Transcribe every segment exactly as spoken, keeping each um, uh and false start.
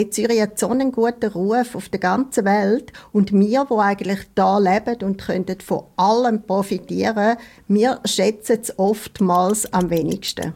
Zürich hat so einen guten Ruf auf der ganzen Welt und wir, die eigentlich hier leben und können von allem profitieren, wir schätzen es oftmals am wenigsten.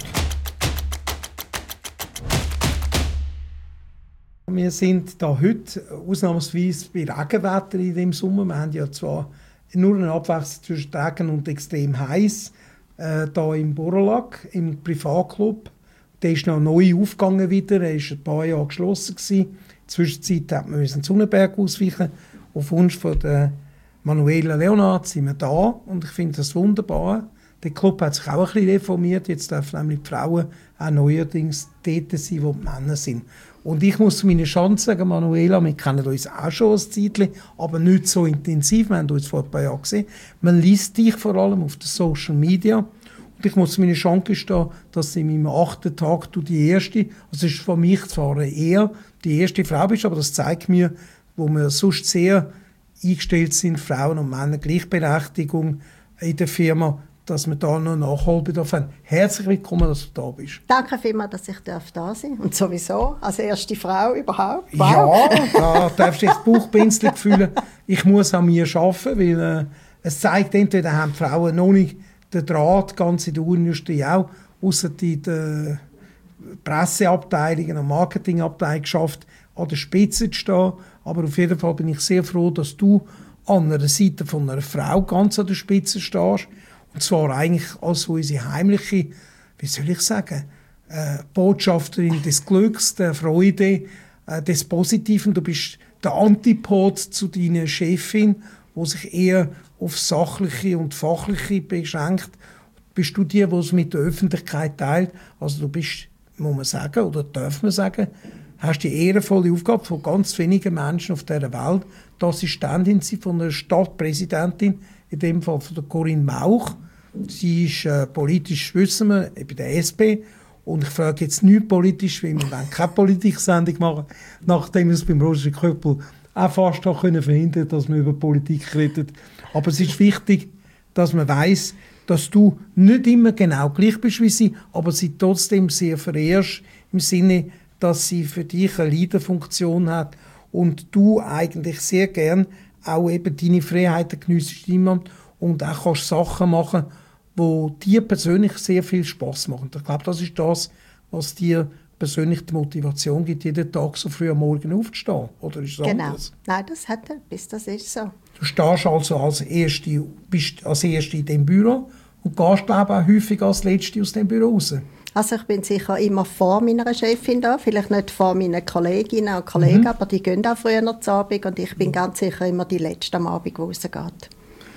Wir sind da heute ausnahmsweise bei Regenwetter in dem Sommer. Wir haben ja zwar nur eine Abwechslung zwischen Regen und extrem heiß äh, hier im Borolak, im Privatclub. Der ist noch neu aufgegangen wieder. Er war ein paar Jahre geschlossen gewesen. In der Zwischenzeit hat man den Sonnenberg ausweichen. Auf Wunsch von der Manuela Leonard sind wir da und ich finde das wunderbar. Der Club hat sich auch ein bisschen reformiert. Jetzt dürfen nämlich die Frauen auch neuerdings dort sein, wo die Männer sind. Und ich muss zu meiner Chance sagen, Manuela, wir kennen uns auch schon ein Zeitchen, aber nicht so intensiv. Wir haben uns vor ein paar Jahren gesehen. Man liest dich vor allem auf den Social Media. Und ich muss zu meiner Chance gestehen, dass in meinem achten Tag du die erste, also es ist von mich zwar eher die erste Frau bist, aber das zeigt mir, wo wir sonst sehr eingestellt sind, Frauen und Männer, Gleichberechtigung in der Firma, dass wir da noch Nachholbedarf haben. Herzlich willkommen, dass du da bist. Danke vielmals, dass ich da sein darf. Und sowieso, als erste Frau überhaupt. Wow. Ja, da darfst du dich das Bauchpinseln fühlen. Ich muss an mir arbeiten, weil äh, es zeigt, entweder haben die Frauen noch nicht den Draht, ganz in der Uhrenindustrie auch, ausser in den Presseabteilungen und Marketingabteilungen geschafft, an der Spitze zu stehen. Aber auf jeden Fall bin ich sehr froh, dass du an der Seite von einer Frau ganz an der Spitze stehst. Und zwar eigentlich als unsere heimliche, wie soll ich sagen, äh, Botschafterin des Glücks, der Freude, äh, des Positiven. Du bist der Antipod zu deiner Chefin, die sich eher auf Sachliche und Fachliche beschränkt. Bist du die, die es mit der Öffentlichkeit teilt? Also du bist, muss man sagen, oder darf man sagen, hast die ehrenvolle Aufgabe von ganz wenigen Menschen auf dieser Welt, die Assistentin von einer Stadtpräsidentin, in dem Fall von der Corinne Mauch. Sie ist äh, politisch, wissen wir, bei der S P. Und ich frage jetzt nicht politisch, weil wir keine Politik-Sendung machen, nachdem wir es beim Roger Köppel auch fast auch können verhindern, dass man über Politik redet. Aber es ist wichtig, dass man weiss, dass du nicht immer genau gleich bist wie sie, aber sie trotzdem sehr verehrst, im Sinne, dass sie für dich eine Leaderfunktion hat und du eigentlich sehr gern auch eben deine Freiheiten geniessest und auch kannst Sachen machen, die dir persönlich sehr viel Spass machen. Ich glaube, das ist das, was dir persönlich die Motivation gibt, jeden Tag so früh am Morgen aufzustehen. Oder ist es genau. anders? Nein, das hat er, bis das ist so. Du stehst also als Erste, bist als Erste in diesem Büro und gehst, glaube ich, auch häufig als Letzte aus dem Büro raus. Also ich bin sicher immer vor meiner Chefin da, vielleicht nicht vor meinen Kolleginnen und Kollegen, mhm. aber die gehen auch früher zur Abend und ich bin ganz sicher immer die Letzte am Abend, die rausgeht.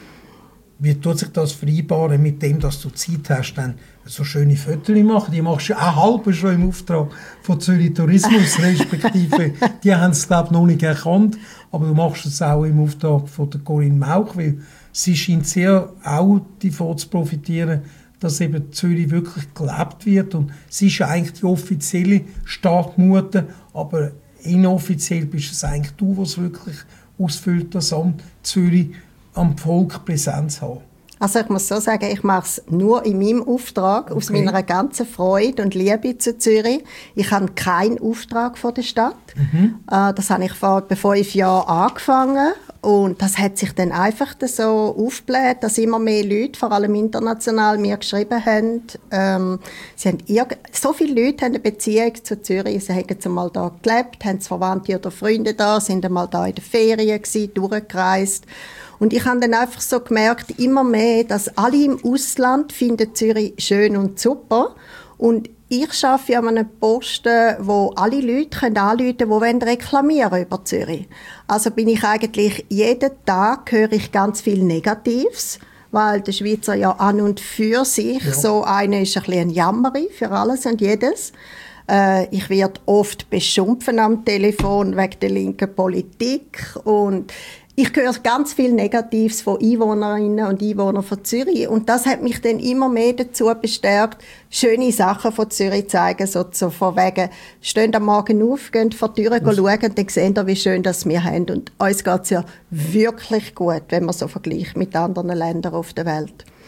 Wie tut sich das vereinbaren mit dem, dass du Zeit hast, dann so schöne Fotos machen? Die machst du auch halb schon im Auftrag von Zürich Tourismus, respektive die haben es, glaube ich, noch nicht erkannt, aber du machst es auch im Auftrag von der Corinne Mauch, weil sie scheint sehr auch davon zu profitieren, dass eben Zürich wirklich gelebt wird und sie ist eigentlich die offizielle Stadtmutter, aber inoffiziell bist es eigentlich du, was wirklich ausfüllt, das Amt Zürich am Volk Präsenz haben. Also ich muss so sagen, ich mache es nur in meinem Auftrag, okay. aus meiner ganzen Freude und Liebe zu Zürich. Ich habe keinen Auftrag von der Stadt. Mhm. Das habe ich vor etwa fünf Jahren angefangen. Und das hat sich dann einfach so aufgebläht, dass immer mehr Leute, vor allem international, mir geschrieben haben. Ähm, sie haben irg- so viele Leute haben eine Beziehung zu Zürich. Sie haben jetzt einmal da gelebt, haben Verwandte oder Freunde da, sind einmal da in den Ferien gewesen, durchgereist. Und ich habe dann einfach so gemerkt, immer mehr, dass alle im Ausland finden Zürich schön und super. Und ich arbeite an einem Posten, wo alle Leute anrufen können, die reklamieren über Zürich. Also bin ich eigentlich, jeden Tag höre ich ganz viel Negatives, weil der Schweizer ja an und für sich ja. so einer ist ein bisschen ein Jammeri für alles und jedes. Äh, ich werde oft beschimpfen am Telefon wegen der linken Politik und ich höre ganz viel Negatives von Einwohnerinnen und Einwohnern von Zürich. Und das hat mich dann immer mehr dazu bestärkt, schöne Sachen von Zürich zu zeigen. So, so von wegen, stehen am Morgen auf, gehen vor die Tür schauen und dann sehen wir, wie schön das wir haben. Und uns geht es ja wirklich gut, wenn man so vergleicht mit anderen Ländern auf der Welt.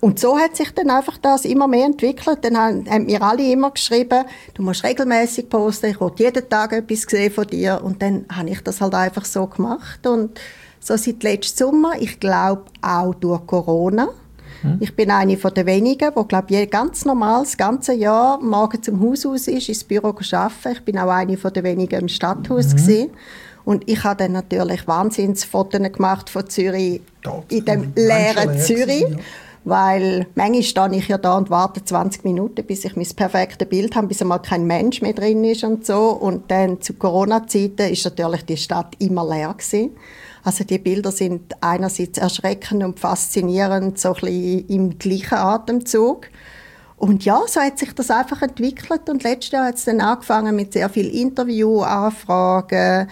Und so hat sich dann einfach das immer mehr entwickelt. Dann haben, haben mir alle immer geschrieben, du musst regelmäßig posten, ich will jeden Tag etwas sehen von dir. Und dann habe ich das halt einfach so gemacht. Und so seit letzten Sommer, ich glaube auch durch Corona. Hm. Ich bin eine von den wenigen, die, glaube ich, ganz normal das ganze Jahr morgen zum Haus aus ist, ins Büro arbeiten. Ich bin auch eine von den wenigen im Stadthaus hm. gewesen. Und ich habe dann natürlich Wahnsinnsfotos gemacht von Zürich, ja, in dem leeren Zürich. Ja. Weil manchmal stehe ich ja da und warte zwanzig Minuten, bis ich mein perfektes Bild habe, bis einmal kein Mensch mehr drin ist und so. Und dann zu Corona-Zeiten ist natürlich die Stadt immer leer gewesen. Also die Bilder sind einerseits erschreckend und faszinierend, so ein bisschen im gleichen Atemzug. Und ja, so hat sich das einfach entwickelt und letztes Jahr hat es dann angefangen mit sehr vielen Interviewanfragen,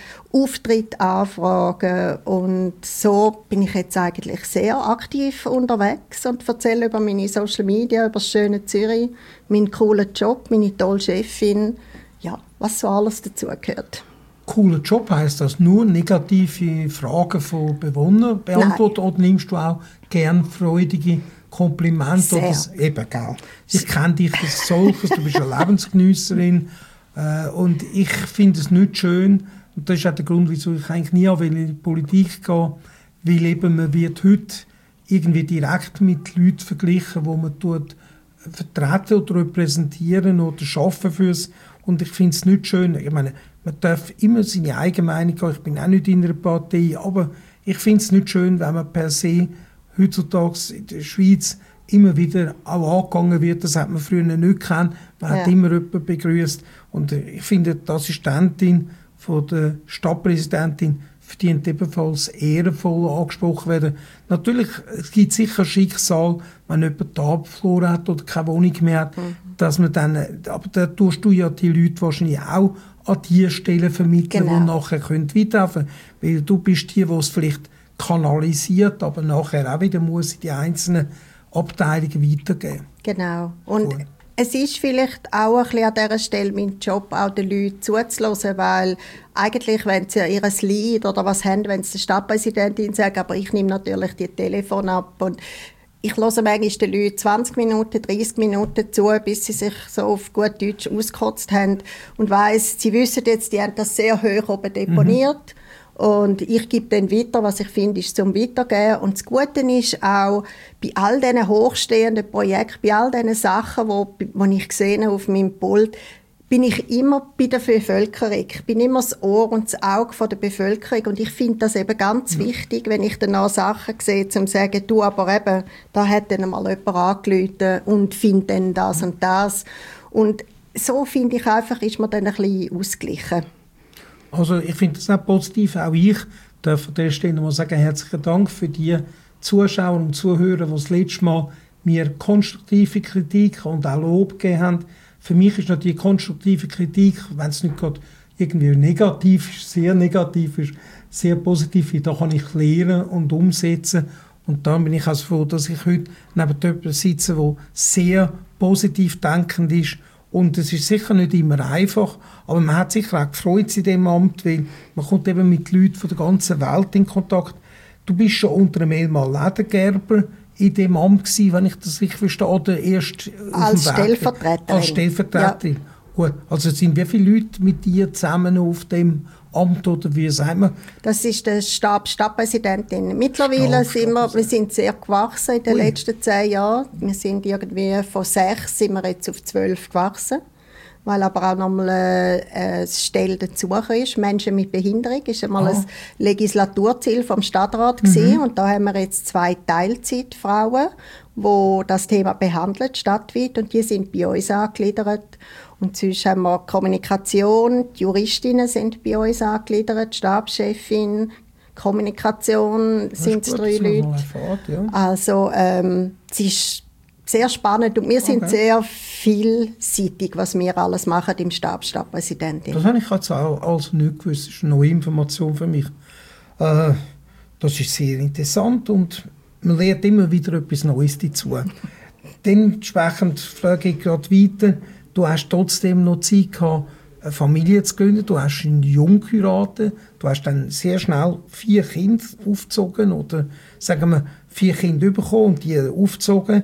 Auftrittsanfragen und so bin ich jetzt eigentlich sehr aktiv unterwegs und erzähle über meine Social Media, über das schöne Zürich, meinen coolen Job, meine tolle Chefin, ja, was so alles dazugehört. Cooler Job heisst das nur negative Fragen von Bewohnern beantworten oder nimmst du auch gern freudige Kompliment oder das, eben, gell. Ich kenne dich als solches, du bist eine Lebensgenüsserin äh, und ich finde es nicht schön und das ist auch der Grund, wieso ich eigentlich nie in die Politik gehe, weil eben man wird heute irgendwie direkt mit Leuten verglichen, wo man tut vertreten oder repräsentieren oder arbeiten fürs und ich finde es nicht schön. Ich meine, man darf immer seine eigene Meinung haben, ich bin auch nicht in einer Partei, aber ich finde es nicht schön, wenn man per se heutzutage in der Schweiz immer wieder auch angegangen wird. Das hat man früher nicht gekannt. Man ja. hat immer jemanden begrüßt. Und ich finde, die Assistentin von der Stadtpräsidentin verdient ebenfalls ehrenvoll angesprochen werden. Natürlich, es gibt sicher Schicksal, wenn jemand Tab verloren hat oder keine Wohnung mehr hat, mhm. dass man dann, aber da tust du ja die Leute wahrscheinlich auch an die Stellen vermitteln, genau. die nachher weiterhelfen können. Weil du bist die, die es vielleicht kanalisiert, aber nachher auch wieder muss in die einzelnen Abteilungen weitergeben. Genau. Und cool. Es ist vielleicht auch ein bisschen an dieser Stelle mein Job, auch den Leuten zuzuhören, weil eigentlich, wenn sie ihr Lied oder was haben, wenn sie der Stadtpräsidentin sagen, aber ich nehme natürlich die Telefon ab und ich höre manchmal den Leuten zwanzig Minuten, dreißig Minuten zu, bis sie sich so auf gut Deutsch ausgekotzt haben und weiss, sie wissen jetzt, die haben das sehr hoch oben deponiert. Mhm. Und ich gebe dann weiter, was ich finde, ist zum Weitergeben. Und das Gute ist auch, bei all diesen hochstehenden Projekten, bei all diesen Sachen, die wo, wo ich sehe auf meinem Pult, bin ich immer bei der Bevölkerung. Ich bin immer das Ohr und das Auge von der Bevölkerung. Und ich finde das eben ganz mhm. wichtig, wenn ich dann auch Sachen sehe, um zu sagen, du, aber eben, da hat dann mal jemand angerufen und findet dann das und das. Und so finde ich einfach, ist man dann ein bisschen ausgeglichen. Also ich finde das auch positiv. Auch ich darf an dieser Stelle mal sagen, herzlichen Dank für die Zuschauer und Zuhörer, die das letzte Mal mir konstruktive Kritik und auch Lob gegeben haben. Für mich ist natürlich konstruktive Kritik, wenn es nicht gerade irgendwie negativ ist, sehr negativ ist, sehr positiv, da kann ich lernen und umsetzen. Und dann bin ich also froh, dass ich heute neben jemandem sitze, der sehr positiv denkend ist. Und es ist sicher nicht immer einfach, aber man hat sicher auch gefreut in diesem Amt, weil man kommt eben mit Leuten von der ganzen Welt in Kontakt. Du bist schon unter dem Elmar Ledergerber in diesem Amt gewesen, wenn ich das richtig verstehe, oder erst als Stellvertreterin. Als Stellvertreterin. Ja. Gut. Also sind wie viele Leute mit dir zusammen auf dem Amt, oder wie sagen wir? Das ist der Stab, Stadtpräsidentin. Mittlerweile Stab, sind wir, wir sind sehr gewachsen in den Ui. letzten zehn Jahren. Wir sind irgendwie von sechs sind wir jetzt auf zwölf gewachsen, weil aber auch nochmal äh, eine Stelle dazu ist. Menschen mit Behinderung ist einmal ah. ein Legislaturziel vom Stadtrat gewesen. Mhm. Und da haben wir jetzt zwei Teilzeitfrauen, die das Thema behandeln, stadtweit, und die sind bei uns angegliedert. Und sonst haben wir Kommunikation, die Juristinnen sind bei uns angegliedert, die Stabschefin, Kommunikation sind es drei Leute. Erfahrt, ja. Also ähm, es ist sehr spannend und wir okay. sind sehr vielseitig, was wir alles machen im Stab Stadtpräsidentin. Das habe ich jetzt auch also nicht gewusst, das ist eine neue Information für mich. Äh, das ist sehr interessant und man lernt immer wieder etwas Neues dazu. Dementsprechend frage ich gerade weiter. Du hast trotzdem noch Zeit gehabt, eine Familie zu gründen. Du hast ihn jung geheiratet. Du hast dann sehr schnell vier Kinder aufgezogen oder sagen wir vier Kinder bekommen und die aufgezogen.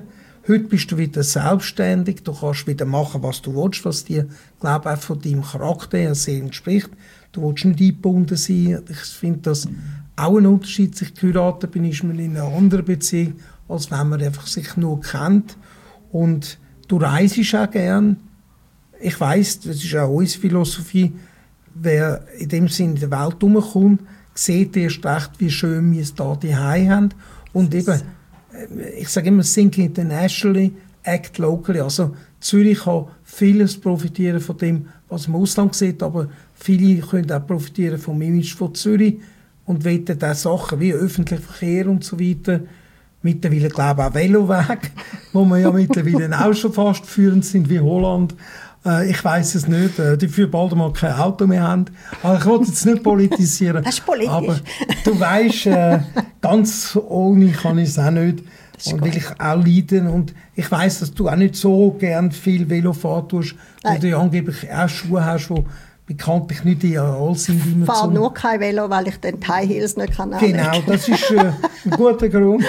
Heute bist du wieder selbstständig, du kannst wieder machen, was du willst, was dir, glaube ich, auch von deinem Charakter her sehr entspricht. Du willst nicht eingebunden sein. Ich finde das auch ein Unterschied, sich geheiratet bin, ist man in einer anderen Beziehung, als wenn man einfach sich nur kennt. Und du reist auch gern. Ich weiss, das ist auch unsere Philosophie, wer in dem Sinne in der Welt herumkommt, sieht erst recht, wie schön wir es hier daheim haben. Und eben, ich sage immer, think internationally, act locally. Also Zürich kann vieles profitieren von dem, was man im Ausland sieht, aber viele können auch profitieren vom Image von Zürich und wollen auch Sachen wie öffentlicher Verkehr und so weiter. Mittlerweile, glaube ich, auch Veloweg, wo wir ja mittlerweile auch schon fast führend sind wie Holland. Äh, ich weiss es nicht, äh, die für bald mal kein Auto mehr haben. Aber ich wollte jetzt nicht politisieren. Das ist politisch. Aber du weisst, äh, ganz ohne kann ich es auch nicht. Und will ich auch leiden. Und ich weiss, dass du auch nicht so gern viel Velofahrt tust, weil du ja angeblich auch Schuhe hast, die bekanntlich nicht ideal sind. Ich fahre nur kein Velo, weil ich den High Heels nicht kann anlegen. Genau, das ist äh, ein guter Grund.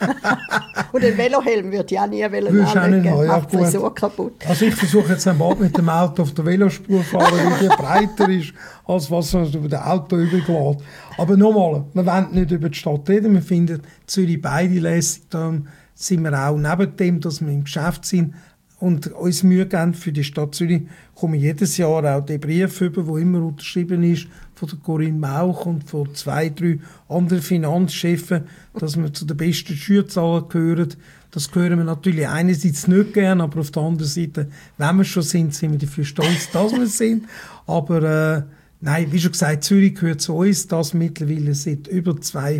Und den Velohelm würde ich auch nie anlegen. Ja, macht die Frisur kaputt. Also ich versuche jetzt einmal mit dem Auto auf der Velospur zu fahren, weil die breiter ist, als was man über das Auto übergeht. Aber nochmal, wir wollen nicht über die Stadt reden. Wir finden Zürich beide lässig. Darum sind wir auch neben dem, dass wir im Geschäft sind, und uns Mühe geben für die Stadt Zürich, kommen jedes Jahr auch der Brief über, der immer unterschrieben ist von der Corinne Mauch und von zwei, drei anderen Finanzchefen, dass wir zu den besten Schülerzahlen gehören. Das hören wir natürlich einerseits nicht gern, aber auf der anderen Seite, wenn wir schon sind, sind wir dafür stolz, dass wir sind. Aber äh, nein, wie schon gesagt, Zürich gehört zu uns, das mittlerweile seit über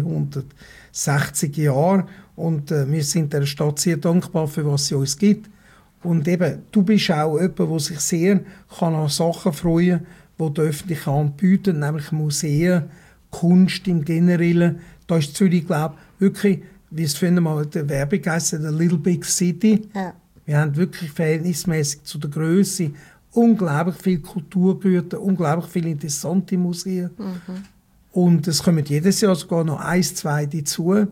zweihundertsechzig Jahren. Und äh, wir sind der Stadt sehr dankbar für was sie uns gibt. Und eben, du bist auch jemand, der sich sehr kann an Sachen freuen kann, die die öffentliche Hand bieten, nämlich Museen, Kunst im Generellen. Da ist Zürich, glaube ich, wirklich, wie es vorhin mal der Werbung heisst, eine Little Big City. Ja. Wir haben wirklich verhältnismäßig zu der Grösse unglaublich viele Kulturgüter, unglaublich viele interessante Museen. Mhm. Und es kommen jedes Jahr sogar noch eins, zwei dazu.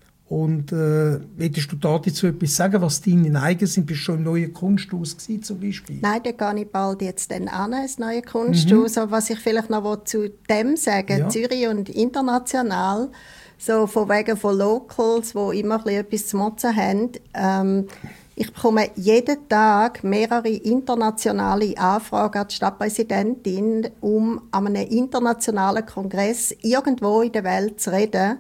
Und äh, willst du da dazu etwas sagen, was deine Neigen sind? Bist du schon im neuen Kunsthaus gewesen, zum Beispiel? Nein, da gehe ich bald jetzt dann an, ins neue Kunsthaus. Mhm. Aber was ich vielleicht noch zu dem sagen, ja. Zürich und international, so von wegen von Locals, die immer etwas zu motzen haben. Ähm, ich bekomme jeden Tag mehrere internationale Anfragen an die Stadtpräsidentin, um an einem internationalen Kongress irgendwo in der Welt zu reden.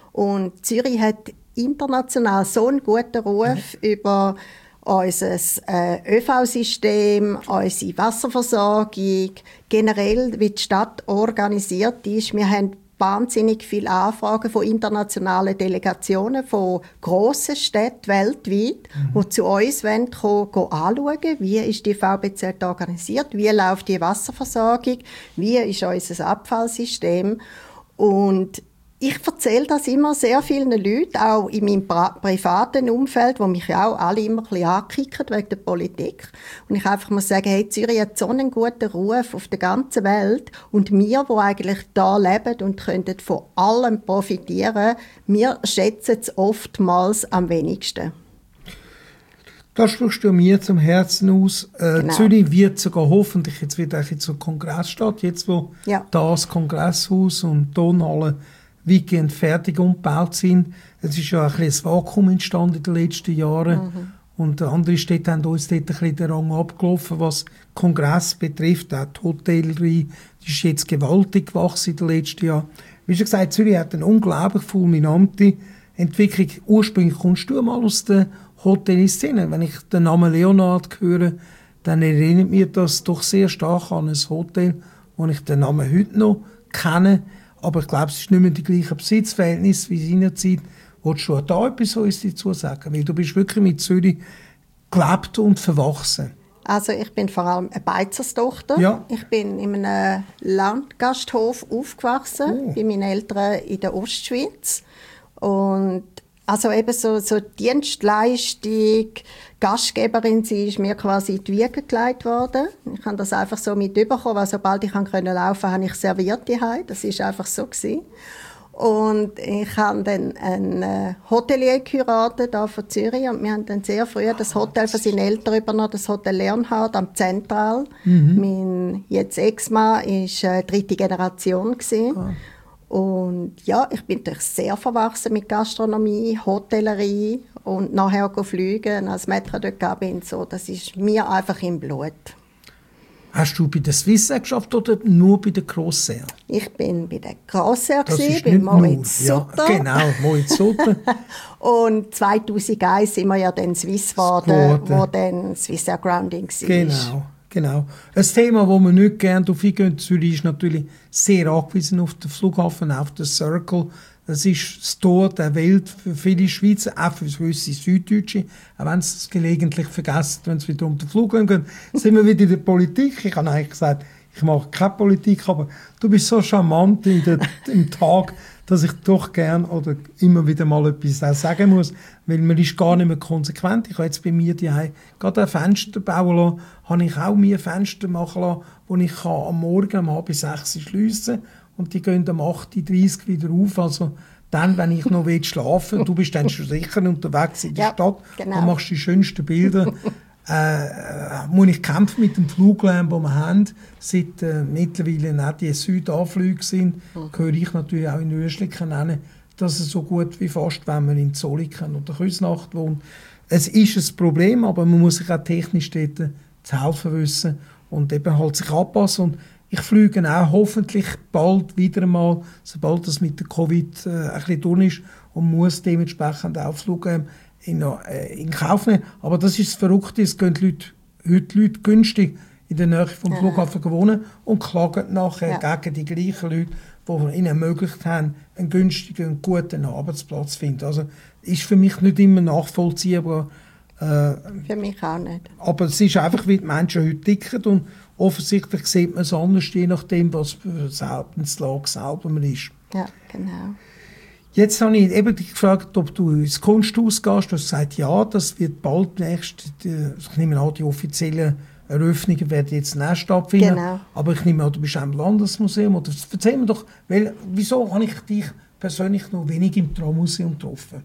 Und Zürich hat international so einen guten Ruf ja. über unser äh, ÖV-System, unsere Wasserversorgung, generell wie die Stadt organisiert ist. Wir haben wahnsinnig viele Anfragen von internationalen Delegationen von grossen Städten weltweit, mhm. die zu uns wollen, kommen, kommen anschauen, wie ist die V B Z organisiert, wie läuft die Wasserversorgung, wie ist unser Abfallsystem. Und ich erzähle das immer sehr vielen Leuten, auch in meinem privaten Umfeld, wo mich ja auch alle immer ein bisschen ankicken wegen der Politik. Und ich einfach muss sagen, hey, Zürich hat so einen guten Ruf auf der ganzen Welt. Und wir, die eigentlich da leben und könnten von allem profitieren, wir schätzen es oftmals am wenigsten. Das sprichst du mir zum Herzen aus. Äh, genau. Zürich wird sogar hoffentlich jetzt wieder zur Kongressstadt, jetzt wo ja. das Kongresshaus und die Tonhalle weitgehend fertig umgebaut sind. Es ist ja ein bisschen ein Vakuum entstanden in den letzten Jahren. Mhm. Und andere Städte haben uns dort ein bisschen den Rang abgelaufen, was Kongress betrifft. Auch die Hotellerie, die ist jetzt gewaltig gewachsen in den letzten Jahren. Wie schon gesagt, Zürich hat eine unglaublich fulminante Entwicklung. Ursprünglich kommst du mal aus der Hotellerie-Szene. Wenn ich den Namen Leonhard höre, dann erinnert mich das doch sehr stark an ein Hotel, wo ich den Namen heute noch kenne. Aber ich glaube, es ist nicht mehr die gleiche Besitzverhältnis wie seinerzeit. Wolltest du da etwas dazu sagen? Weil du bist wirklich mit Zürich gelebt und verwachsen. Also ich bin vor allem eine Beizerstochter. Ja. Ich bin in einem Landgasthof aufgewachsen, oh. bei meinen Eltern in der Ostschweiz. Und also eben so, so Dienstleistung, Gastgeberin sein, ist mir quasi in die Wiege gelegt worden. Ich habe das einfach so mit überkommen, weil sobald ich laufen konnte, habe ich serviert daheim. Das ist einfach so gewesen. Und ich habe dann einen äh, Hotelier geheiratet, hier von Zürich. Und wir haben dann sehr früh das Hotel von seinen Eltern übernommen, das Hotel Leonhard am Zentral. Mhm. Mein jetzt Ex-Mann war äh, dritte Generation. Ah. Und ja, ich bin natürlich sehr verwachsen mit Gastronomie, Hotellerie und nachher fliegen als Maître de Cabine. So, das ist mir einfach im Blut. Hast du bei der Swissair geschafft oder nur bei der Crossair? Ich bin bei der Crossair, bei Moritz Sutter. Ja, genau, Moritz Sutter. Und zweitausendeins sind wir ja dann Swiss geworden, wo dann Swissair Grounding war. Genau, genau. Ein Thema, das wir nicht gerne darauf eingehen, Zürich ist natürlich sehr angewiesen auf den Flughafen, auf den Circle. Das ist das Tor der Welt für viele Schweizer, auch für gewisse Süddeutsche. Auch wenn sie es gelegentlich vergessen, wenn es wieder um den Flug gehen. Sind wir wieder in der Politik. Ich habe eigentlich gesagt, ich mache keine Politik, aber du bist so charmant in der, im Tag, dass ich doch gern oder immer wieder mal etwas auch sagen muss, weil man ist gar nicht mehr konsequent. Ich habe jetzt bei mir die gerade ein Fenster bauen lassen, habe ich auch mir Fenster machen lassen, wo ich kann am Morgen um halb sechs schliessen kann. Und die gehen um acht Uhr dreißig wieder auf. Also dann, wenn ich noch schlafen will, du bist dann schon sicher unterwegs in der ja, Stadt genau. und machst die schönsten Bilder, äh, muss ich kämpfen mit dem Fluglärm, den wir haben. Seit äh, mittlerweile auch die Südanflüge sind, mhm. gehöre ich natürlich auch in Öschliken nennen, dass es so gut wie fast, wenn man in Zolliken oder Küsnacht wohnt. Es ist ein Problem, aber man muss sich auch technisch dort zu helfen wissen und eben halt sich anpassen. Und ich fliege auch hoffentlich bald wieder einmal, sobald das mit der Covid äh, ein bisschen durch ist und muss dementsprechend auch Flug ähm, in, äh, in Kauf nehmen. Aber das ist das Verrückte, es gehen die Leute, heute Leute günstig in der Nähe vom ja. Flughafen wohnen und klagen nachher ja. gegen die gleichen Leute, die ihnen ermöglicht haben, einen günstigen und guten Arbeitsplatz zu finden. Also ist für mich nicht immer nachvollziehbar. Äh, für mich auch nicht. Aber es ist einfach, wie die Menschen heute ticken und offensichtlich sieht man es anders, je nachdem, was für eine Lage selber man ist. Ja, genau. Jetzt habe ich eben dich gefragt, ob du ins Kunsthaus gehst. Du hast gesagt, ja, das wird bald nächst, ich nehme an, die offiziellen Eröffnungen werden jetzt nicht stattfinden. Genau. Aber ich nehme an, du bist auch im Landesmuseum. Oder erzähl mir doch, weil, wieso habe ich dich persönlich noch wenig im Trammuseum getroffen?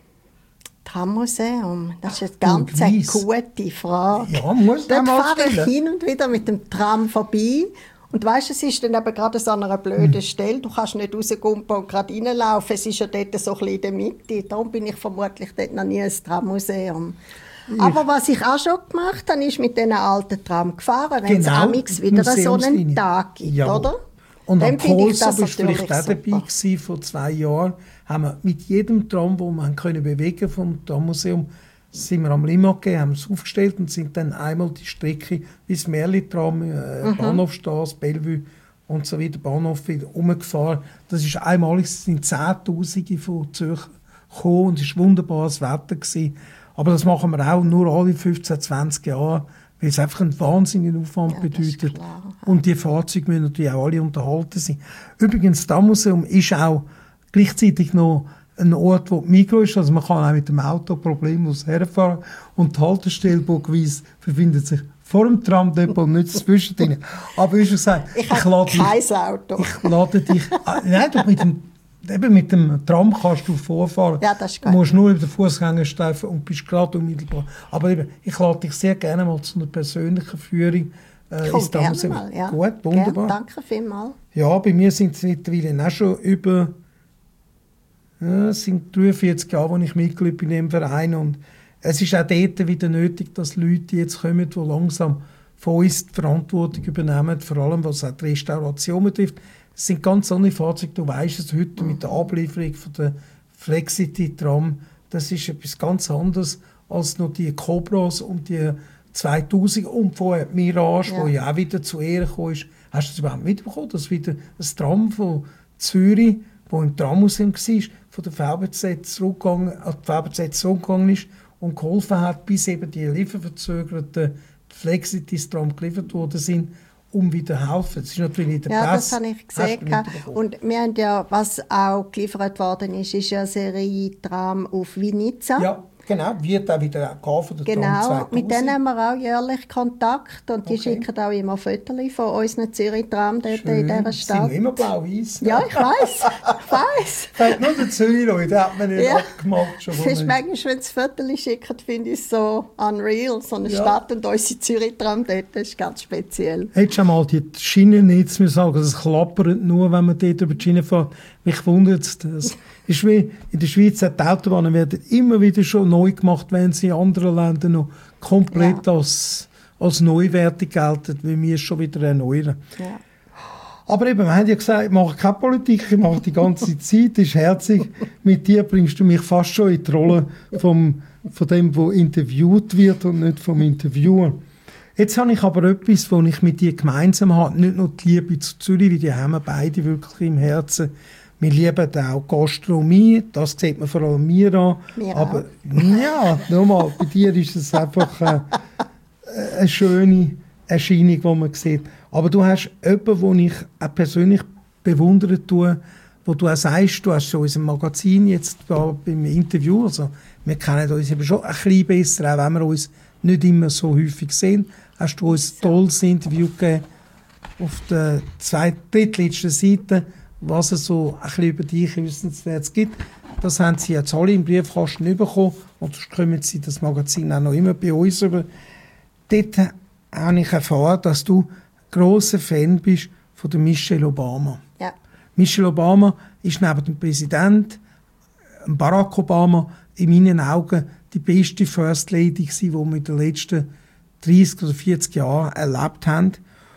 Trammuseum, das ist eine ganz eine gute Frage. Ja, muss Dort fahre ich hin und wieder mit dem Tram vorbei. Und weisst, es ist dann eben gerade so an einer blöden hm. Stelle. Du kannst nicht rauskommen und gerade reinlaufen. Es ist ja dort so ein bisschen in der Mitte. Darum bin ich vermutlich dort noch nie ins Trammuseum. Ich. Aber was ich auch schon gemacht habe, ist mit diesen alten Tram gefahren, wenn genau, es wieder so einen Tag gibt, ja. oder? Und am Polsa bist du vielleicht auch dabei gewesen, vor zwei Jahren. Haben wir mit jedem Tram, den wir können bewegen vom Trammuseum, sind wir am Limmat gegeben, haben es aufgestellt und sind dann einmal die Strecke wie das Merli-Tram, äh, mhm. Bahnhofstrasse, Bellevue und so weiter, Bahnhof wieder umgefahren. Das ist einmalig, es sind Zehntausende von Zürcher gekommen und es war wunderbares Wetter gewesen. Aber das machen wir auch nur alle fünfzehn, zwanzig Jahre, weil es einfach einen wahnsinnigen Aufwand ja, bedeutet. Klar, ja. Und die Fahrzeuge müssen natürlich auch alle unterhalten sein. Übrigens, das Trammuseum ist auch gleichzeitig noch ein Ort, wo Migros ist. Also man kann auch mit dem Auto problemlos herfahren. Und die Haltestelle Burgwies befindet sich vor dem Tramdepot, nicht zwischendrin. Aber wie schon gesagt, ich, ich habe kein Auto. Ich lade dich... Ah, nein, doch mit dem, eben mit dem Tram kannst du vorfahren. Ja, das ist gut. Du musst nur über den Fußgängerstreifen und bist gerade unmittelbar. Aber eben, ich lade dich sehr gerne mal zu einer persönlichen Führung. Äh, ich komme gerne mal, ja. Gut, wunderbar. Gerne, danke vielmals. Ja, bei mir sind es mittlerweile auch schon über... Ja, es sind dreiundvierzig Jahre, als ich Mitglied bin im Verein. Und es ist auch dort wieder nötig, dass Leute jetzt kommen, die langsam von uns die Verantwortung übernehmen, vor allem was auch die Restauration betrifft. Es sind ganz andere Fahrzeuge, du weißt es heute mit der Ablieferung von der Flexity-Tram. Das ist etwas ganz anderes als noch die Cobras und die zweitausend und vorher die Mirage, ja. die ja auch wieder zu Ehren gekommen ist. Hast du das überhaupt mitbekommen, dass wieder ein Tram von Zürich, das im Trammuseum war, von der V B Z zurückgegangen, äh, die V B Z zurückgegangen ist und geholfen hat, bis eben die lieferverzögerten Flexity-Tram geliefert worden sind, um wieder zu helfen. Das ist natürlich in der Ja, Presse. das habe ich gesehen. Und wir haben ja, was auch geliefert worden ist, ist ja eine Serie Tram auf Vinica. Ja, Genau, wird auch wieder gehen von der Genau, mit denen haben wir auch jährlich Kontakt und die okay. schicken auch immer Fotos von unseren Zürich-Tram dort Schön. in dieser Stadt. Sind immer blau-weiß. Ja, ich weiss, ich weiss. Fällt nur der Zürich, den hat man nicht Ja. abgemacht. Schon Es ist manchmal, wenn sie Fotos schicken, finde ich es so unreal, so eine Ja. Stadt und unsere Zürich-Tram dort, das ist ganz speziell. Hättest du einmal die Schienennetz müssen sagen, es klappert nur, wenn man dort über die Schiene fährt. Mich wundert es. Das ist wie in der Schweiz, die Autobahnen werden immer wieder schon neu gemacht, wenn sie in anderen Ländern noch komplett Ja. als, als neuwertig gelten, wie wir es schon wieder erneuern. Ja. Aber eben, wir haben ja gesagt, ich mache keine Politik, ich mache die ganze Zeit, das ist herzig. Mit dir bringst du mich fast schon in die Rolle vom, von dem, der interviewt wird und nicht vom Interviewer. Jetzt habe ich aber etwas, was ich mit dir gemeinsam habe. Nicht nur die Liebe zu Zürich, weil die haben wir beide wirklich im Herzen. Wir lieben auch Gastronomie, das sieht man vor allem mir an. Wir aber ja, nochmal, bei dir ist es einfach äh, eine schöne Erscheinung, die man sieht. Aber du hast jemanden, den ich auch persönlich bewundern tue, wo du auch sagst, du hast schon in unserem Magazin jetzt da beim Interview, also wir kennen uns eben schon ein bisschen besser, auch wenn wir uns nicht immer so häufig sehen, hast du uns ein tolles Interview gegeben auf der zweiten, drittletzten Seite, was es so ein bisschen über dich wissenswert gibt. Das haben sie jetzt alle im Briefkasten bekommen und sonst kommen sie das Magazin auch noch immer bei uns über. Dort habe ich erfahren, dass du grosser Fan bist von der Michelle Obama. Ja. Michelle Obama ist neben dem Präsident Barack Obama in meinen Augen die beste First Lady gewesen, die wir in den letzten dreißig oder vierzig Jahren erlebt haben.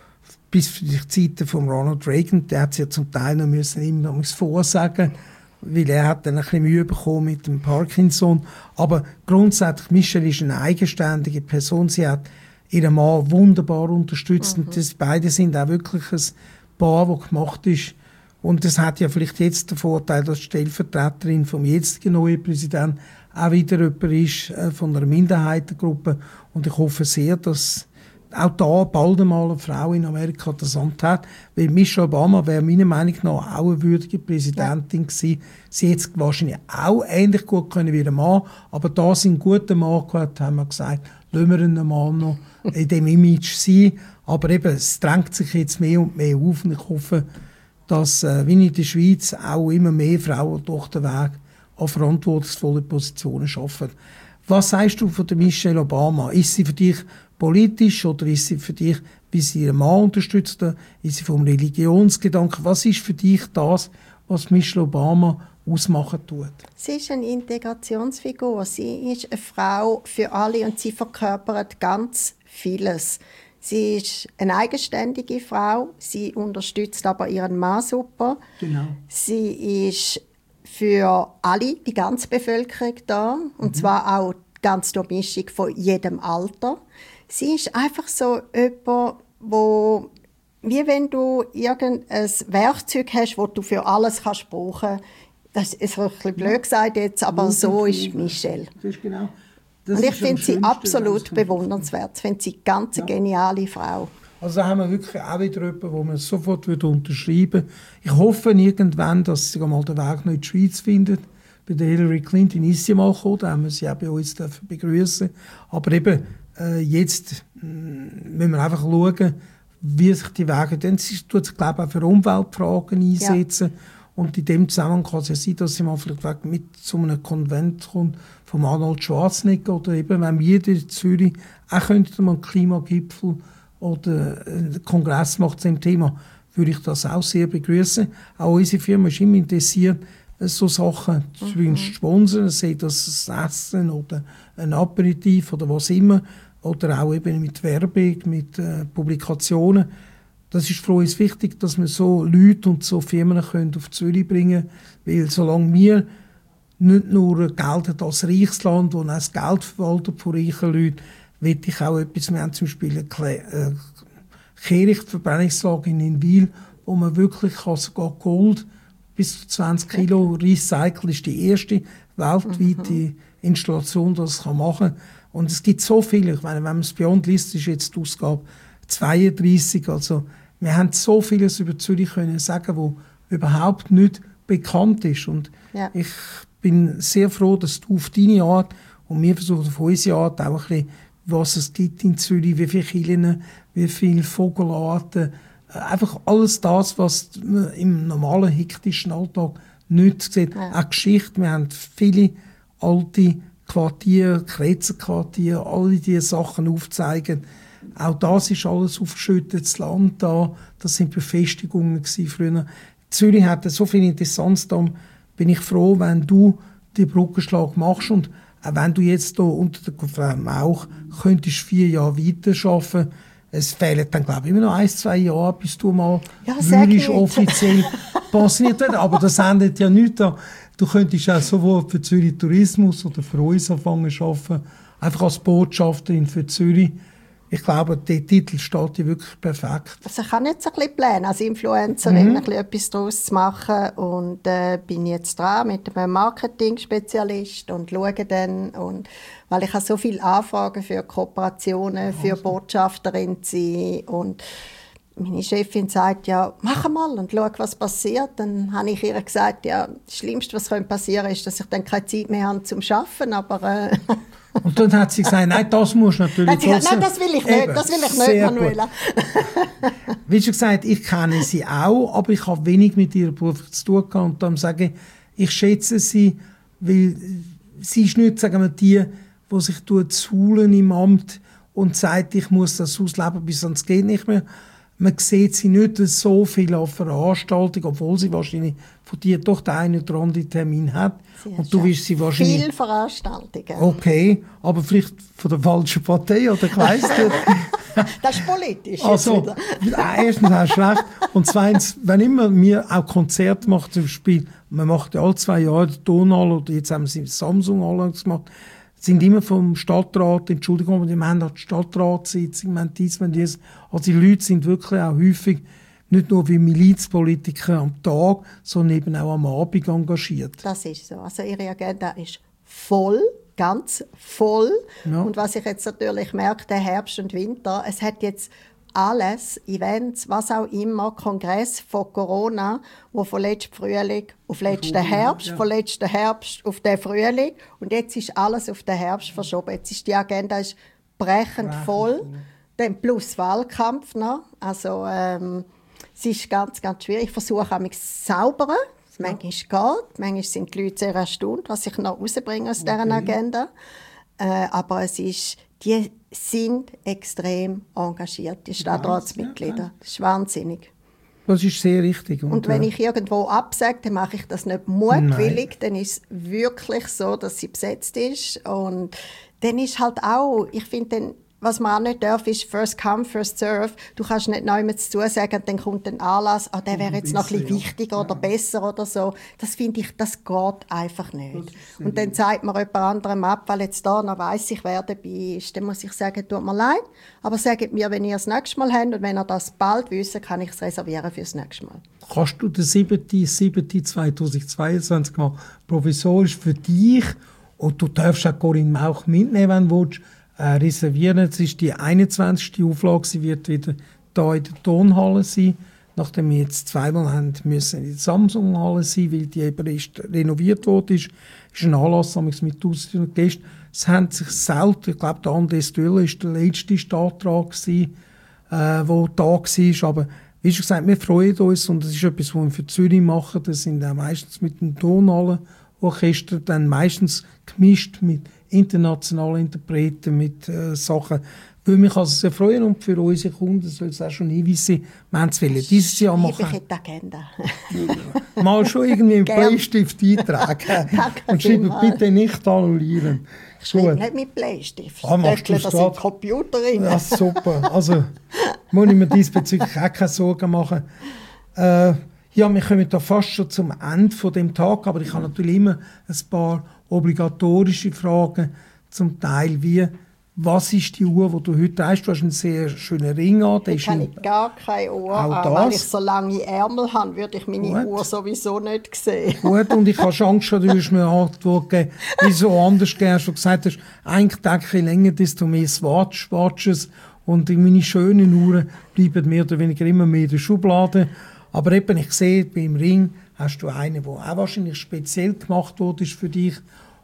Bis für die Zeiten von Ronald Reagan, der hat es ja zum Teil noch müssen ihm noch vorsagen, weil er hat dann ein bisschen Mühe bekommen mit dem Parkinson. Aber grundsätzlich, Michelle ist eine eigenständige Person. Sie hat ihren Mann wunderbar unterstützt. Mhm. Und das, beide sind auch wirklich ein Paar, das gemacht ist. Und das hat ja vielleicht jetzt den Vorteil, dass die Stellvertreterin vom jetzigen neuen Präsidenten auch wieder jemand ist äh, von einer Minderheitengruppe. Und ich hoffe sehr, dass auch da bald einmal eine Frau in Amerika das Amt hat. Weil Michelle Obama wäre meiner Meinung nach auch eine würdige Präsidentin ja. gewesen. Sie hätte es wahrscheinlich auch ähnlich gut können wie der Mann. Aber da sie einen guten Mann gehabt haben wir gesagt, lassen wir einen Mann noch in dem Image sein. Aber eben, es drängt sich jetzt mehr und mehr auf. Und ich hoffe, dass, äh, wie in der Schweiz, auch immer mehr Frauen durch den Weg an verantwortungsvolle Positionen arbeiten. Was sagst du von der Michelle Obama? Ist sie für dich politisch oder ist sie für dich, wie sie ihren Mann unterstützt? Ist sie vom Religionsgedanken? Was ist für dich das, was Michelle Obama ausmachen tut? Sie ist eine Integrationsfigur. Sie ist eine Frau für alle und sie verkörpert ganz vieles. Sie ist eine eigenständige Frau. Sie unterstützt aber ihren Mann super. Genau. Sie ist für alle, die ganze Bevölkerung da. Und mhm. zwar auch ganz die Mischung von jedem Alter. Sie ist einfach so jemand, wo, wie wenn du irgendein Werkzeug hast, das du für alles kannst brauchen kannst. Das ist ein bisschen blöd gesagt jetzt, aber so ist Michelle. Das ist genau. Das und ich finde sie absolut bewundernswert. Ich finde sie eine ganz ja. geniale Frau. Also da haben wir wirklich auch wieder jemanden, wo man sofort unterschreiben würde. Ich hoffe irgendwann, dass sie mal den Weg noch in die Schweiz findet. Bei der Hillary Clinton ist sie mal gekommen, da haben wir sie auch bei uns begrüßen. Aber eben, äh, jetzt äh, müssen wir einfach schauen, wie sich die Wege... Dann tut sie, glaube ich, auch für Umweltfragen einsetzen. Ja. Und in dem Zusammenhang kann es ja sein, dass sie mal vielleicht mit zu einem Konvent kommt von Arnold Schwarzenegger oder eben, wenn wir in Zürich auch könnten mal einen Klimagipfel oder einen Kongress machen zu dem Thema, würde ich das auch sehr begrüßen. Auch unsere Firma ist immer interessiert, so Sachen zu sponsern, sei das ein Essen oder ein Aperitif oder was immer, oder auch eben mit Werbung, mit äh, Publikationen. Das ist für uns wichtig, dass wir so Leute und so Firmen können auf Zürich bringen können, weil solange wir nicht nur gelten als reiches Land, das auch das Geld verwaltet von reichen Leuten, will ich auch etwas, wir haben zum Beispiel eine Kehrichtverbrennungslage in Wil, wo man wirklich kann, sogar Gold bis zu zwanzig Kilo recyceln, ist die erste weltweite mhm. Installation, die das machen kann. Und es gibt so viele, ich meine, wenn man es Beyond liest, ist jetzt die Ausgabe zweiunddreissig, also wir haben so vieles über Zürich können sagen, wo überhaupt nicht bekannt ist. Und ja. ich bin sehr froh, dass du auf deine Art Und wir versuchen auf unsere Art auch ein bisschen, was es gibt in Zürich, wie viele Kirchen, wie viele Vogelarten, einfach alles das, was man im normalen, hektischen Alltag nicht sieht. Ja. Auch Geschichte, wir haben viele alte Quartiere, Kretzenquartiere, alle diese Sachen aufzeigen. Auch das ist alles aufgeschüttetes Land da. Das sind Befestigungen gewesen früher. Zürich hat so viel Interessanz, da bin ich froh, wenn du den Brückenschlag machst und auch wenn du jetzt hier unter der Mauch könntest vier Jahre weiterarbeiten. Es fehlen dann, glaube ich, immer noch ein, zwei Jahre, bis du mal ja, würdest offiziell pensioniert werden. Aber das ändert ja nichts an. Du könntest auch sowohl für Zürich Tourismus oder für uns anfangen zu arbeiten, einfach als Botschafterin für Zürich. Ich glaube, der Titel steht dir wirklich perfekt. Also ich kann jetzt ein bisschen planen, als Influencerin mhm. ein bisschen etwas daraus zu machen und äh, bin jetzt dran mit einem Marketing-Spezialist und schaue dann, und, weil ich habe so viele Anfragen für Kooperationen, für also. Botschafterin zu sein, und meine Chefin sagt, ja, mach mal und schau, was passiert. Dann habe ich ihr gesagt, ja, das Schlimmste, was passieren könnte, ist, dass ich dann keine Zeit mehr habe zum Arbeiten, aber... Äh, und dann hat sie gesagt, nein, das muss natürlich gesagt, nein, das will ich nicht, Eben, das will ich nicht, Manuela. Wie schon gesagt, ich kenne sie auch, aber ich habe wenig mit ihrer Beruf zu tun gehabt. Und darum sage ich, ich schätze sie, weil sie ist nicht, sagen wir, die, die sich zuhlen im Amt und sagt, ich muss das ausleben, bis sonst geht nicht mehr. Man sieht sie nicht so viel an Veranstaltungen, obwohl sie wahrscheinlich von dir doch den einen oder anderen Termin hat. Sie und du wirst sie wahrscheinlich... Viele Veranstaltungen. Okay, aber vielleicht von der falschen Partei, oder ich weiss nicht. Das ist politisch. Also, erstens hast du recht. Und zweitens, wenn immer wir auch Konzerte machen, zum Beispiel, man macht ja alle zwei Jahre die Tonhalle, oder jetzt haben sie Samsung alle gemacht, sind immer vom Stadtrat, Entschuldigung, aber wir haben auch die Stadtratssitzung, wir haben dies, wir haben dies. Also die Leute sind wirklich auch häufig nicht nur wie Milizpolitiker am Tag, sondern eben auch am Abend engagiert. Das ist so. Also ihre Agenda ist voll, ganz voll. Ja. Und was ich jetzt natürlich merke, der Herbst und Winter, es hat jetzt alles, Events, was auch immer, Kongress von Corona, wo von letztem Frühling auf letzten Herbst, ja. von letzten Herbst auf den Frühling, und jetzt ist alles auf den Herbst verschoben. Jetzt ist die Agenda ist brechend Brechend, voll, ja. Dann plus Wahlkampf noch. Also ähm, es ist ganz, ganz schwierig. Ich versuche mich zu zaubern. Manchmal geht es, manchmal sind die Leute sehr erstaunt, was ich noch rausbringe aus okay. dieser Agenda. Äh, aber es ist, die sind extrem engagiert, die Stadtratsmitglieder. Das ist wahnsinnig. Das ist sehr richtig. Und, und wenn ich irgendwo absage, dann mache ich das nicht mutwillig. Nein. Dann ist es wirklich so, dass sie besetzt ist. Und dann ist halt auch, ich finde, dann, was man auch nicht darf, ist first come, first serve. Du kannst nicht niemandem zusagen, dann kommt ein Anlass, ah, der wäre jetzt noch ein bisschen wichtiger ja. oder besser oder so. Das finde ich, das geht einfach nicht. Und dann zeigt man jemand anderem ab, weil jetzt da noch weiss ich, wer dabei ist. Dann muss ich sagen, tut mir leid, aber sagt mir, wenn ihr das nächste Mal habt und wenn ihr das bald wisst, kann ich es reservieren für das nächste Mal. Kannst du den siebten siebten zweitausendzweiundzwanzig mal provisorisch für dich, und du darfst auch Corinne Mauch mitnehmen, wenn du willst, Äh, reservieren. Es ist die einundzwanzigste Auflage. Sie wird wieder hier in der Tonhalle sein. Nachdem wir jetzt zweimal haben müssen in der Samsung-Halle sein, weil die eben erst renoviert wurde. Ist, ist ein Anlass mit tausend Gästen. Es haben sich selten, ich glaube, der Andres Döller war der letzte Stadtrat, gewesen, äh, der da war. Aber wie schon gesagt, wir freuen uns, und das ist etwas, was wir für Zürich machen. Das sind auch meistens mit dem Tonhallenorchester, dann meistens gemischt mit internationalen Interpreten, mit äh, Sachen. Würde mich also sehr freuen, und für unsere Kunden soll es auch schon hinweisen, wir haben es dieses Jahr machen. Ich die Agenda. Mal schon irgendwie einen Bleistift eintragen. Und schreiben bitte nicht annullieren. Ich schreibe nicht mit Bleistift. Ah, machst du das das in Computer rein. Ja, super. Also muss ich mir diesbezüglich auch keine Sorgen machen. Äh, ja, wir kommen da fast schon zum Ende von dem Tag, aber ich habe natürlich immer ein paar obligatorische Fragen, zum Teil wie, was ist die Uhr, die du heute trägst? Du hast einen sehr schönen Ring an. Ich habe gar keine Uhr an, weil ich so lange Ärmel habe, würde ich meine Gut. Uhr sowieso nicht sehen. Gut, und ich habe Angst, du wirst mir eine Antwort geben, wieso anders gehen, als du gesagt hast, eigentlich denke ich länger, desto mehr Swatch, Swatches, und meine schönen Uhren bleiben mehr oder weniger immer mehr in der Schublade. Aber eben, ich sehe, beim Ring hast du einen, der auch wahrscheinlich speziell gemacht wurde für dich.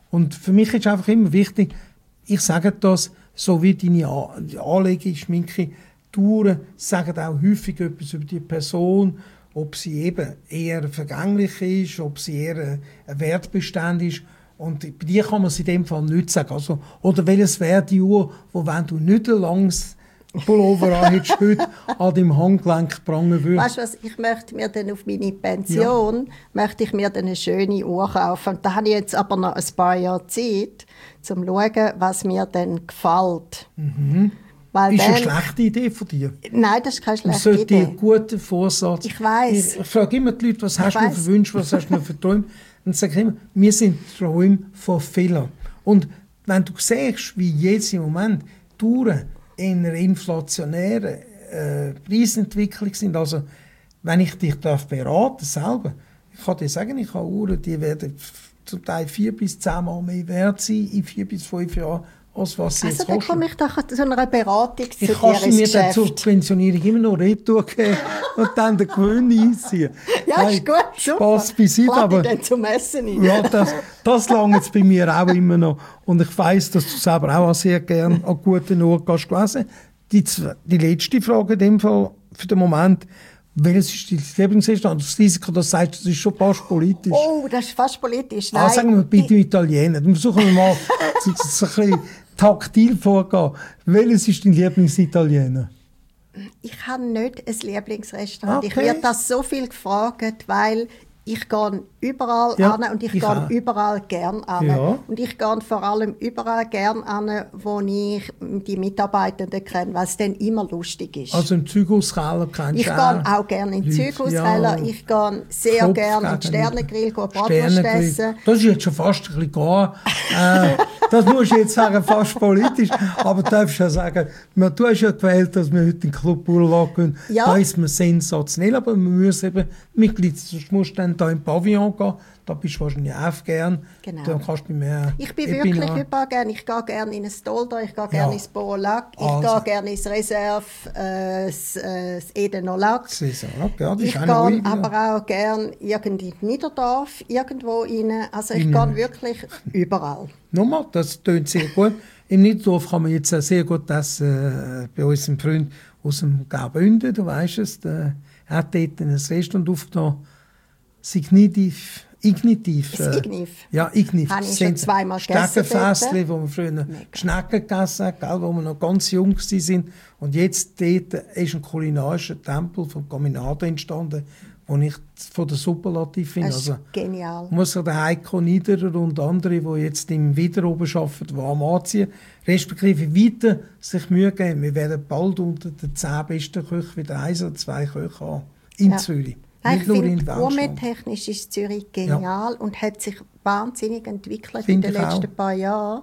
Und für mich ist einfach immer wichtig, ich sage das, so wie deine Anlegung, Schminke, Touren, sagen auch häufig etwas über die Person, ob sie eben eher vergänglich ist, ob sie eher ein Wertbestand ist. Und bei dir kann man es in dem Fall nicht sagen. Also, oder welches wäre die Uhr, wo wenn du nicht ein langes Pullover an hättest, heute an deinem Handgelenk prangen würde? Weißt du was, ich möchte mir dann auf meine Pension, ja. möchte ich mir dann eine schöne Uhr kaufen. Und da habe ich jetzt aber noch ein paar Jahre Zeit, um zu schauen, was mir dann gefällt. Mhm. Weil ist dann, eine schlechte Idee von dir? Nein, das ist keine schlechte sollte Idee. Einen guten Vorsatz. Ich weiss. Ich, ich frage immer die Leute, was ich hast du weiss. für Wünsche, was hast du für Träume? Und sage ich immer, wir sind Träume von vielen. Und wenn du siehst, wie jetzt im Moment Touren in einer inflationären äh, Preisentwicklung sind, also wenn ich dich darf beraten selber, ich kann dir sagen, ich habe Uhren, die werden zum Teil vier bis zehn Mal mehr wert sein in vier bis fünf Jahren, als was sie also jetzt dann kosten. komme ich doch zu einer Beratung zu ich kann dir mir ins dann zur Geschäft. Pensionierung immer noch Retour geben und dann den Gewinn einziehen. Ja, Nein, ist gut, super. Spass beiseite, aber dann zum Essen rein. ja, das, das langt jetzt bei mir auch immer noch. Und ich weiss, dass du selber auch sehr gerne an guten Orten gehst gewesen. Die, die letzte Frage in dem Fall für den Moment: Welches ist dein Lieblingsrestaurant? Das Risiko, das sagst, das ist schon fast politisch. Oh, das ist fast politisch. Nein. Ah, sagen wir bitte Italiener. Dann versuchen wir mal so, so ein bisschen taktil vorgehen. Welches ist dein Lieblingsitaliener? Ich habe nicht ein Lieblingsrestaurant. Okay. Ich werde das so viel gefragt, weil ich gehe überall Ja, an und ich, ich gehe auch. überall gern an. Ja. Und ich gehe vor allem überall gern an, wo ich die Mitarbeitenden kenne, weil es dann immer lustig ist. Also im Zeughauskeller kennst ich du gehe auch gerne in den Leute, Zeughauskeller. ja. Ich gehe sehr Kopf gerne in den gegen Sternengrill, gehe Bratwurst Sternengrill. essen. Das ist jetzt schon fast ein bisschen gar. Äh, das musst du jetzt sagen, fast politisch. Aber du darfst ja sagen, du hast ja gewählt, dass wir heute in den Club Urlaub gehen. Ja. Da ist man sensationell, aber man muss eben Mitglied, sonst musst du dann da im Pavillon gehen. Da bist du wahrscheinlich auch gern. Genau. Dann kannst du mehr Ich bin Epinal. wirklich überall gerne. Ich gehe gerne in ein Stolder, ich gehe gerne Ja. ins Borlac, ich Also. gehe gerne ins Reserve, äh, das, äh, das Edenolac. Saison, ja, das Ich ist gehe auch neu wieder. aber auch gerne irgendwie in Niederdorf, irgendwo rein. Also ich In- gehe wirklich überall. Nochmal, das tönt sehr gut. Im Niederdorf kann man jetzt auch sehr gut essen, äh, bei unserem Freund aus dem Graubünden, du weißt es, der hat dort ein Restaurant aufgetan, Signitiv, Ignitiv. Das äh, Ignif. Ja, Ignif. Habe Das ich schon sind zweimal gegessen Steckenfässchen, dort. wo wir früher Schnecken gegessen haben, gell, wo wir noch ganz jung waren. Und jetzt dort ist ein kulinarischer Tempel vom Caminado entstanden, den ich von der Superlativ finde. Das ist Also, genial. muss ja der Heiko Niederer und andere, die jetzt im Wieder oben arbeiten, warm anziehen, respektive weiter sich Mühe geben. Wir werden bald unter den zehn besten Köchen wieder eins oder zwei Köche haben. In Ja. Zürich. Nein, Nicht ich nur in finde, Deutschland. gourmet-technisch ist Zürich genial und hat sich wahnsinnig entwickelt Finde in den ich letzten auch. paar Jahren.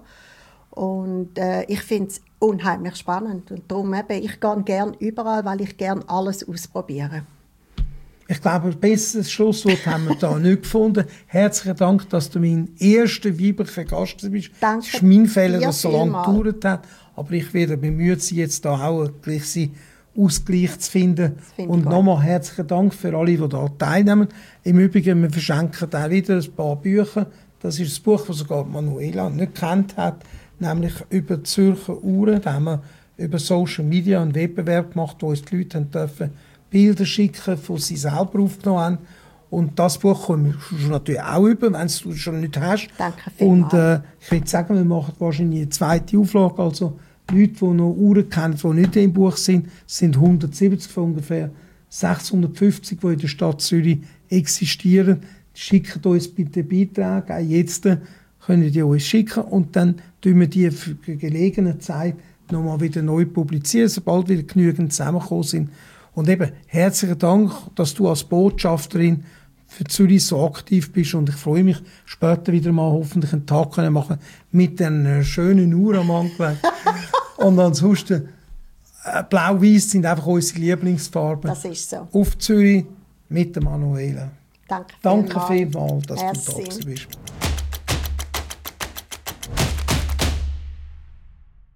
Und äh, ich finde es unheimlich spannend. Und darum eben, ich gehe gerne überall, weil ich gerne alles ausprobiere. Ich glaube, ein besseres Schlusswort haben wir da nicht gefunden. Herzlichen Dank, dass du mein erster weiblicher Gast bist. Danke Es ist mein Fehler, dir dass es so lange vielmals. gedauert hat. Aber ich werde bemüht sein, jetzt da auch einen gewissen Ausgleich zu finden. finde Und ich gut. nochmal herzlichen Dank für alle, die da teilnehmen. Im Übrigen, wir verschenken auch wieder ein paar Bücher. Das ist das Buch, das sogar Manuela nicht kennt hat, nämlich über die Zürcher Uhren. Da haben wir über Social Media einen Wettbewerb gemacht, wo uns die Leute haben dürfen Bilder schicken, die sie selber aufgenommen haben. Und das Buch kommen wir natürlich auch über, wenn du es schon nicht hast. Danke Und vielmals. äh, ich würde sagen, wir machen wahrscheinlich eine zweite Auflage. Also Leute, die noch Uhren kennen, die nicht im Buch sind, sind hundertsiebzig von ungefähr sechshundertfünfzig, die in der Stadt Zürich existieren. Schickt uns bitte Beiträge, auch jetzt können die uns schicken und dann tun wir die für die gelegene Zeit nochmal wieder neu publizieren, sobald wieder genügend zusammengekommen sind. Und eben, herzlichen Dank, dass du als Botschafterin für Zürich so aktiv bist und ich freue mich, später wieder mal hoffentlich einen Tag können machen mit einer schönen Uhr am Handgelenk. Und ansonsten, äh, blau-weiß sind einfach unsere Lieblingsfarben. Das ist so. Auf Zürich mit der Manuela. Danke Danke vielmals. vielmals, dass Merci. du da bist.